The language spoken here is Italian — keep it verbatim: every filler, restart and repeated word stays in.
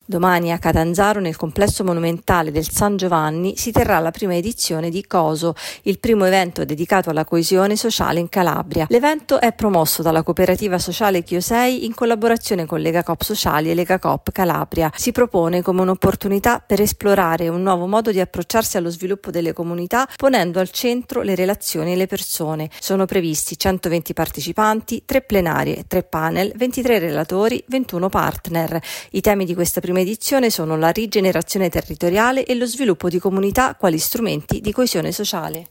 Domani a Catanzaro, nel complesso monumentale del San Giovanni, si terrà la prima edizione di COSO, il primo evento dedicato alla coesione sociale in Calabria. L'evento è promosso dalla cooperativa sociale Chiosei in collaborazione con Lega Coop Sociali e Lega Coop Calabria. Si propone come un'opportunità per esplorare un nuovo modo di approcciarsi allo sviluppo delle comunità, ponendo al centro le relazioni e le persone. Sono previsti centoventi partecipanti, tre plenarie, tre panel, ventitré relatori, ventuno partner. I temi di questa prima edizione sono la rigenerazione territoriale e lo sviluppo di comunità quali strumenti di coesione sociale.